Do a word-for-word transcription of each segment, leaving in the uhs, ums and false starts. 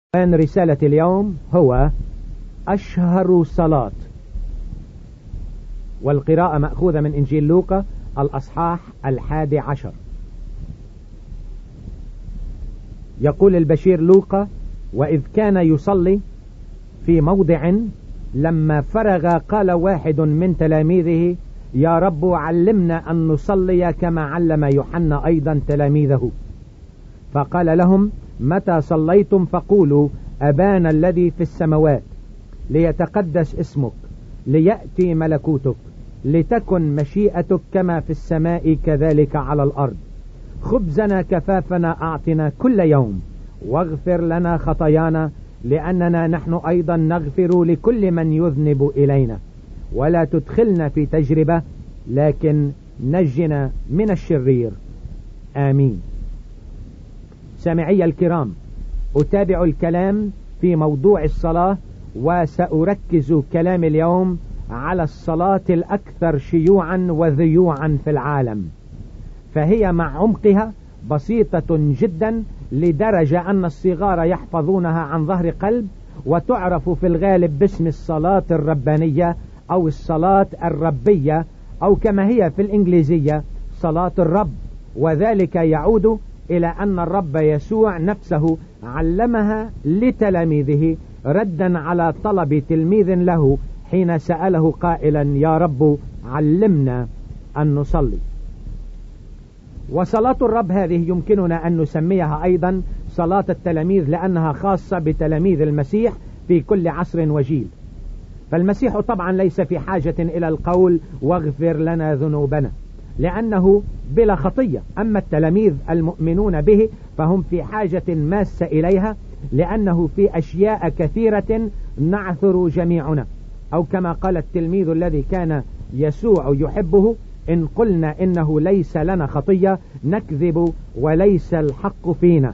عنوان رسالة اليوم هو أشهر صلاة، والقراءة مأخوذة من إنجيل لوقا الأصحاح الحادي عشر. يقول البشير لوقا: وإذ كان يصلي في موضع لما فرغ قال واحد من تلاميذه: يا رب علمنا أن نصلي كما علم يوحنا أيضا تلاميذه. فقال لهم: متى صليتم فقولوا: أبانا الذي في السماوات، ليتقدس اسمك، ليأتي ملكوتك، لتكن مشيئتك كما في السماء كذلك على الأرض. خبزنا كفافنا أعطنا كل يوم، واغفر لنا خطايانا لأننا نحن أيضا نغفر لكل من يذنب إلينا، ولا تدخلنا في تجربة لكن نجنا من الشرير. آمين. سامعي الكرام، أتابع الكلام في موضوع الصلاة، وسأركز كلام اليوم على الصلاة الأكثر شيوعا وذيوعا في العالم، فهي مع عمقها بسيطة جدا لدرجة أن الصغار يحفظونها عن ظهر قلب، وتعرف في الغالب باسم الصلاة الربانية أو الصلاة الربية، أو كما هي في الإنجليزية صلاة الرب. وذلك يعود إلى أن الرب يسوع نفسه علمها لتلاميذه ردا على طلب تلميذ له حين سأله قائلا: يا رب علمنا أن نصلي. وصلاة الرب هذه يمكننا أن نسميها أيضا صلاة التلاميذ، لأنها خاصة بتلاميذ المسيح في كل عصر وجيل. فالمسيح طبعا ليس في حاجة إلى القول: واغفر لنا ذنوبنا، لأنه بلا خطية. أما التلاميذ المؤمنون به فهم في حاجة ماسة إليها، لأنه في أشياء كثيرة نعثر جميعنا، أو كما قال التلميذ الذي كان يسوع يحبه: إن قلنا إنه ليس لنا خطية نكذب وليس الحق فينا.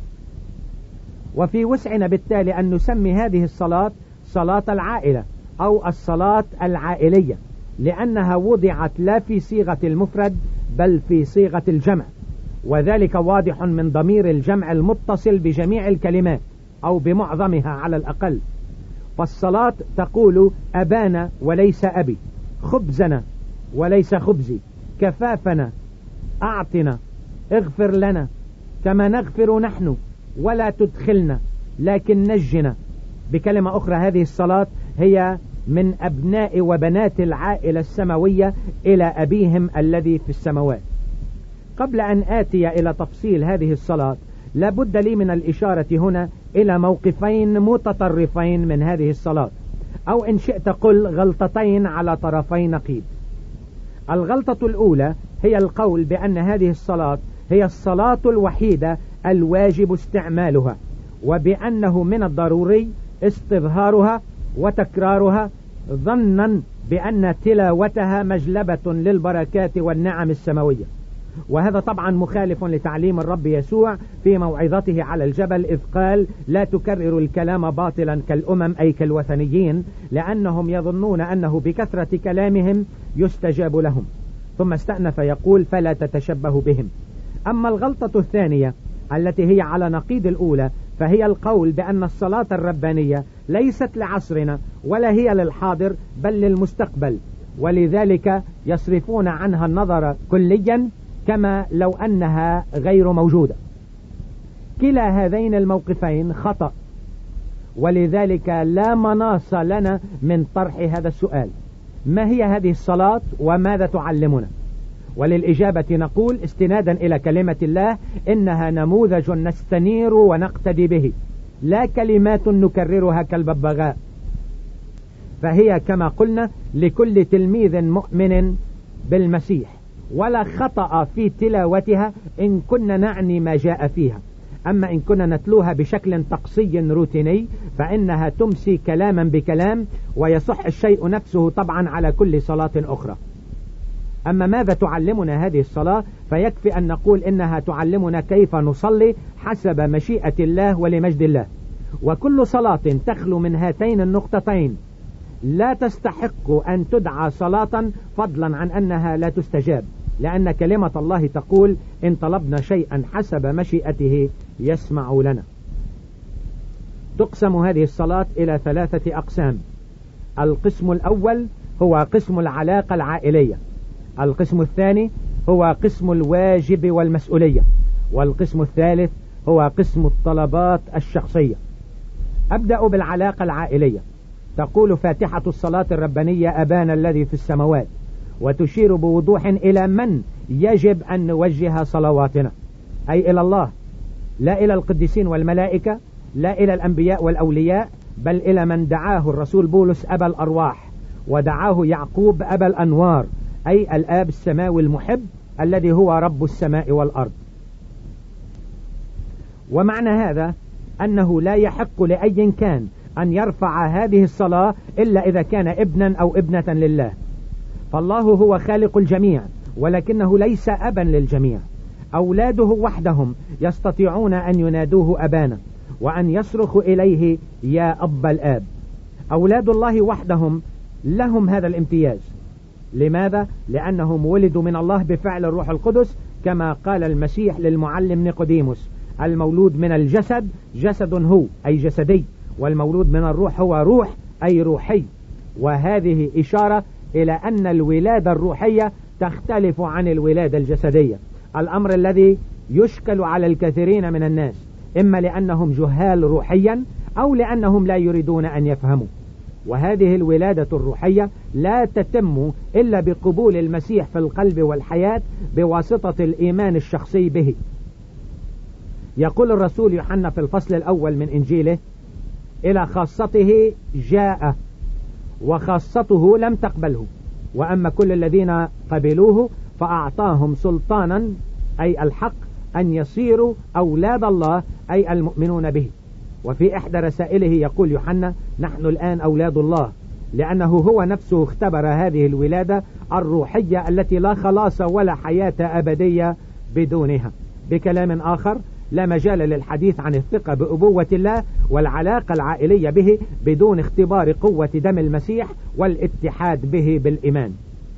وفي وسعنا بالتالي أن نسمي هذه الصلاة صلاة العائلة أو الصلاة العائلية، لأنها وضعت لا في صيغة المفرد بل في صيغة الجمع، وذلك واضح من ضمير الجمع المتصل بجميع الكلمات أو بمعظمها على الأقل. فالصلاة تقول: أبانا وليس أبي، خبزنا وليس خبزي، كفافنا أعطنا، اغفر لنا كما نغفر نحن، ولا تدخلنا لكن نجنا. بكلمة أخرى، هذه الصلاة هي من أبناء وبنات العائلة السماوية إلى أبيهم الذي في السماوات. قبل أن آتي إلى تفصيل هذه الصلاة، لابد لي من الإشارة هنا إلى موقفين متطرفين من هذه الصلاة، أو إن شئت قل غلطتين على طرفي نقيض. الغلطة الأولى هي القول بأن هذه الصلاة هي الصلاة الوحيدة الواجب استعمالها، وبأنه من الضروري استظهارها وتكرارها، ظنا بأن تلاوتها مجلبة للبركات والنعم السماوية. وهذا طبعا مخالف لتعليم الرب يسوع في موعظته على الجبل، إذ قال: لا تكرروا الكلام باطلا كالأمم، أي كالوثنيين، لأنهم يظنون أنه بكثرة كلامهم يستجاب لهم. ثم استأنف يقول: فلا تتشبهوا بهم. أما الغلطة الثانية التي هي على نقيض الأولى، فهي القول بأن الصلاة الربانية ليست لعصرنا ولا هي للحاضر بل للمستقبل، ولذلك يصرفون عنها النظر كليا كما لو أنها غير موجودة. كلا هذين الموقفين خطأ، ولذلك لا مناص لنا من طرح هذا السؤال: ما هي هذه الصلاة وماذا تعلمنا؟ وللإجابة نقول استنادا إلى كلمة الله: إنها نموذج نستنير ونقتدي به، لا كلمات نكررها كالببغاء. فهي كما قلنا لكل تلميذ مؤمن بالمسيح، ولا خطأ في تلاوتها إن كنا نعني ما جاء فيها. أما إن كنا نتلوها بشكل طقسي روتيني فإنها تمسي كلاما بكلام، ويصح الشيء نفسه طبعا على كل صلاة أخرى. أما ماذا تعلمنا هذه الصلاة، فيكفي أن نقول إنها تعلمنا كيف نصلي حسب مشيئة الله ولمجد الله. وكل صلاة تخلو من هاتين النقطتين لا تستحق أن تدعى صلاة، فضلا عن أنها لا تستجاب، لأن كلمة الله تقول: إن طلبنا شيئا حسب مشيئته يسمع لنا. تقسم هذه الصلاة إلى ثلاثة أقسام. القسم الأول هو قسم العلاقة العائلية، القسم الثاني هو قسم الواجب والمسؤولية، والقسم الثالث هو قسم الطلبات الشخصية. أبدأ بالعلاقة العائلية. تقول فاتحة الصلاة الربانية أبانا الذي في السماوات، وتشير بوضوح إلى من يجب أن نوجه صلواتنا، أي إلى الله، لا إلى القديسين والملائكة، لا إلى الأنبياء والأولياء، بل إلى من دعاه الرسول بولس أبا الأرواح، ودعاه يعقوب أبا الأنوار، أي الآب السماوي المحب الذي هو رب السماء والأرض. ومعنى هذا أنه لا يحق لأي كان أن يرفع هذه الصلاة إلا إذا كان ابنا أو ابنة لله، فالله هو خالق الجميع ولكنه ليس أبا للجميع. أولاده وحدهم يستطيعون أن ينادوه أبانا وأن يصرخوا إليه يا أب الآب. أولاد الله وحدهم لهم هذا الامتياز. لماذا؟ لأنهم ولدوا من الله بفعل الروح القدس، كما قال المسيح للمعلم نيقوديموس: المولود من الجسد جسد هو أي جسدي، والمولود من الروح هو روح أي روحي. وهذه إشارة إلى أن الولادة الروحية تختلف عن الولادة الجسدية، الأمر الذي يشكل على الكثيرين من الناس، إما لأنهم جهال روحيا أو لأنهم لا يريدون أن يفهموا. وهذه الولادة الروحية لا تتم إلا بقبول المسيح في القلب والحياة بواسطة الإيمان الشخصي به. يقول الرسول يوحنا في الفصل الأول من إنجيله: إلى خاصته جاء وخاصته لم تقبله، وأما كل الذين قبلوه فأعطاهم سلطانا أي الحق أن يصيروا أولاد الله أي المؤمنون به. وفي إحدى رسائله يقول يوحنا: نحن الآن أولاد الله، لأنه هو نفسه اختبر هذه الولادة الروحية التي لا خلاص ولا حياة أبدية بدونها. بكلام آخر، لا مجال للحديث عن الثقة بأبوة الله والعلاقة العائلية به بدون اختبار قوة دم المسيح والاتحاد به بالإيمان.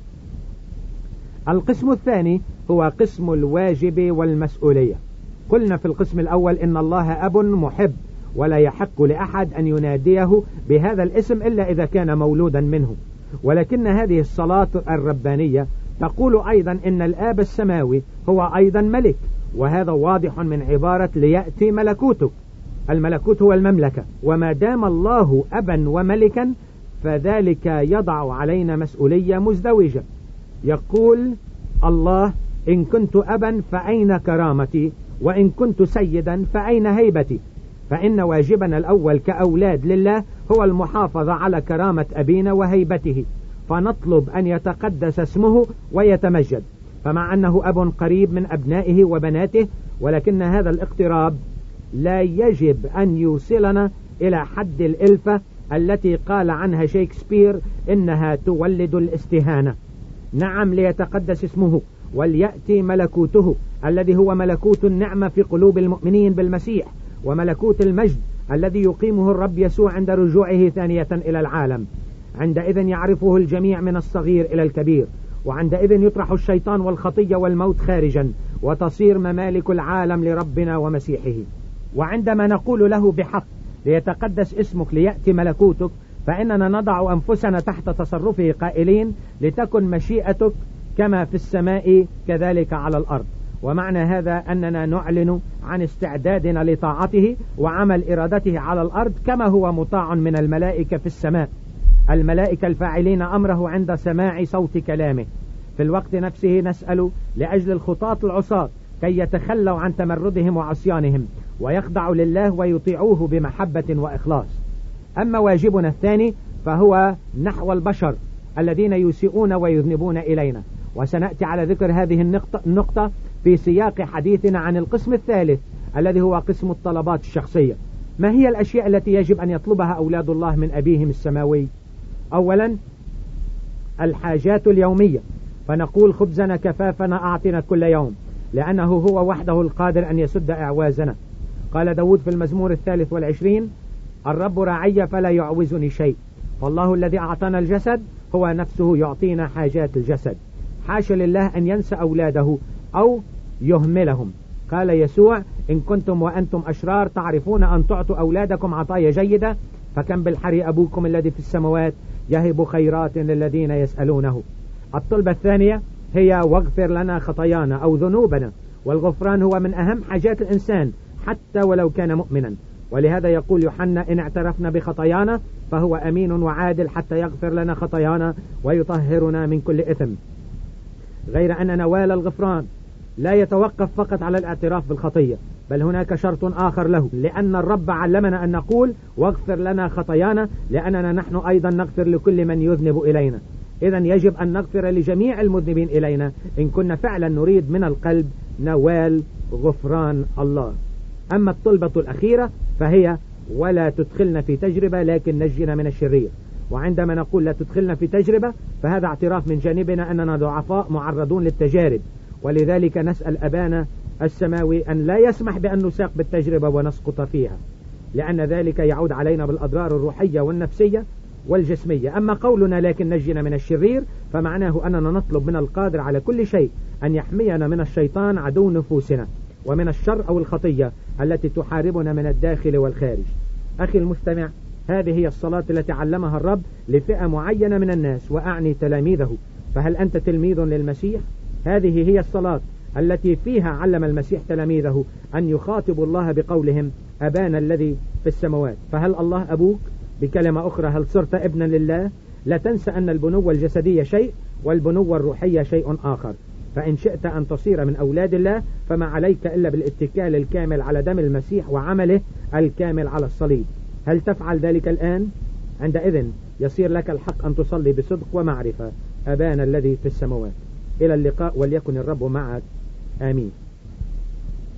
القسم الثاني هو قسم الواجب والمسؤولية. قلنا في القسم الأول إن الله أب محب، ولا يحق لأحد أن يناديه بهذا الاسم إلا إذا كان مولودا منه. ولكن هذه الصلاة الربانية تقول أيضا إن الآب السماوي هو أيضا ملك، وهذا واضح من عبارة ليأتي ملكوتك. الملكوت هو المملكة، وما دام الله أبا وملكا فذلك يضع علينا مسؤولية مزدوجة. يقول الله: إن كنت أبا فأين كرامتي، وإن كنت سيدا فأين هيبتي. فإن واجبنا الأول كأولاد لله هو المحافظة على كرامة أبينا وهيبته، فنطلب أن يتقدس اسمه ويتمجد. فمع أنه أب قريب من أبنائه وبناته، ولكن هذا الاقتراب لا يجب أن يوصلنا إلى حد الإلفة التي قال عنها شيكسبير إنها تولد الاستهانة. نعم، ليتقدس اسمه وليأتي ملكوته الذي هو ملكوت النعمة في قلوب المؤمنين بالمسيح، وملكوت المجد الذي يقيمه الرب يسوع عند رجوعه ثانية إلى العالم. عندئذ يعرفه الجميع من الصغير إلى الكبير، وعندئذ يطرح الشيطان والخطية والموت خارجا، وتصير ممالك العالم لربنا ومسيحه. وعندما نقول له بحق ليتقدس اسمك ليأتي ملكوتك، فإننا نضع أنفسنا تحت تصرفه قائلين: لتكن مشيئتك كما في السماء كذلك على الأرض. ومعنى هذا أننا نعلن عن استعدادنا لطاعته وعمل إرادته على الأرض كما هو مطاع من الملائكة في السماء، الملائكة الفاعلين أمره عند سماع صوت كلامه. في الوقت نفسه نسأل لأجل الخطاة العصاة كي يتخلوا عن تمردهم وعصيانهم ويخضعوا لله ويطيعوه بمحبة وإخلاص. أما واجبنا الثاني فهو نحو البشر الذين يسيئون ويذنبون إلينا، وسنأتي على ذكر هذه النقطة في سياق حديثنا عن القسم الثالث الذي هو قسم الطلبات الشخصية. ما هي الأشياء التي يجب أن يطلبها أولاد الله من أبيهم السماوي؟ أولا، الحاجات اليومية، فنقول: خبزنا كفافنا أعطنا كل يوم، لأنه هو وحده القادر أن يسد أعوازنا. قال داود في المزمور الثالث والعشرين: الرب راعي فلا يعوزني شيء. فالله الذي أعطانا الجسد هو نفسه يعطينا حاجات الجسد. حاشا لله أن ينسى أولاده أو يهملهم. قال يسوع إن كنتم وأنتم أشرار تعرفون أن تعطوا أولادكم عطايا جيدة فكم بالحري أبوكم الذي في السماوات يهب خيرات للذين يسألونه. الطلبة الثانية هي واغفر لنا خطايانا أو ذنوبنا، والغفران هو من أهم حاجات الإنسان حتى ولو كان مؤمنا، ولهذا يقول يوحنا إن اعترفنا بخطايانا فهو أمين وعادل حتى يغفر لنا خطايانا ويطهرنا من كل إثم. غير أن نوال الغفران لا يتوقف فقط على الاعتراف بالخطية، بل هناك شرط آخر له، لأن الرب علمنا أن نقول واغفر لنا خطايانا لأننا نحن أيضا نغفر لكل من يذنب إلينا. إذن يجب أن نغفر لجميع المذنبين إلينا إن كنا فعلا نريد من القلب نوال غفران الله. أما الطلبة الأخيرة فهي ولا تدخلنا في تجربة لكن نجنا من الشرير. وعندما نقول لا تدخلنا في تجربة فهذا اعتراف من جانبنا أننا ضعفاء معرضون للتجارب، ولذلك نسأل أبانا السماوي أن لا يسمح بأن نساق بالتجربة ونسقط فيها، لأن ذلك يعود علينا بالأضرار الروحية والنفسية والجسمية. أما قولنا لكن نجنا من الشرير فمعناه أننا نطلب من القادر على كل شيء أن يحمينا من الشيطان عدو نفوسنا ومن الشر أو الخطية التي تحاربنا من الداخل والخارج. أخي المستمع، هذه هي الصلاة التي علمها الرب لفئة معينة من الناس، وأعني تلاميذه. فهل أنت تلميذ للمسيح؟ هذه هي الصلاة التي فيها علم المسيح تلاميذه أن يخاطبوا الله بقولهم أبانا الذي في السماوات. فهل الله أبوك؟ بكلمة أخرى، هل صرت ابنا لله؟ لا تنسى أن البنوة الجسدية شيء والبنوة الروحية شيء آخر. فإن شئت أن تصير من أولاد الله فما عليك إلا بالاتكال الكامل على دم المسيح وعمله الكامل على الصليب. هل تفعل ذلك الآن؟ عندئذ يصير لك الحق أن تصلي بصدق ومعرفة أبانا الذي في السماوات. إلى اللقاء وليكن الرب معك. آمين.